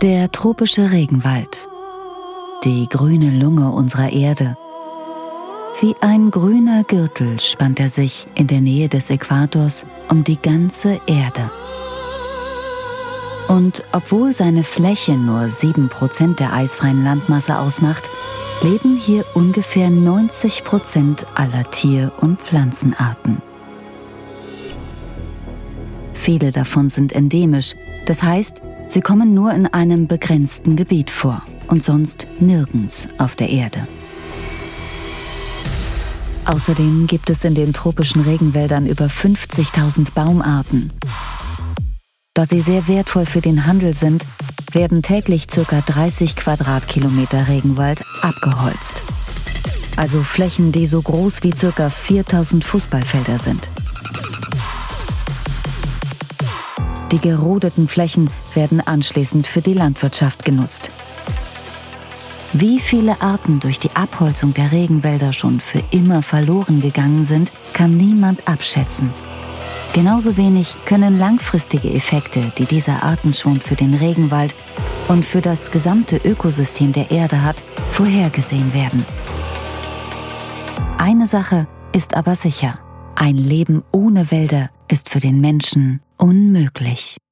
Der tropische Regenwald. Die grüne Lunge unserer Erde. Wie ein grüner Gürtel spannt er sich in der Nähe des Äquators um die ganze Erde. Und obwohl seine Fläche nur 7% der eisfreien Landmasse ausmacht, leben hier ungefähr 90% aller Tier- und Pflanzenarten. Viele davon sind endemisch, das heißt, sie kommen nur in einem begrenzten Gebiet vor und sonst nirgends auf der Erde. Außerdem gibt es in den tropischen Regenwäldern über 50.000 Baumarten. Da sie sehr wertvoll für den Handel sind, werden täglich ca. 30 Quadratkilometer Regenwald abgeholzt. Also Flächen, die so groß wie ca. 4.000 Fußballfelder sind. Die gerodeten Flächen werden anschließend für die Landwirtschaft genutzt. Wie viele Arten durch die Abholzung der Regenwälder schon für immer verloren gegangen sind, kann niemand abschätzen. Genauso wenig können langfristige Effekte, die dieser Artenschwund für den Regenwald und für das gesamte Ökosystem der Erde hat, vorhergesehen werden. Eine Sache ist aber sicher: Ein Leben ohne Wälder ist für den Menschen unmöglich.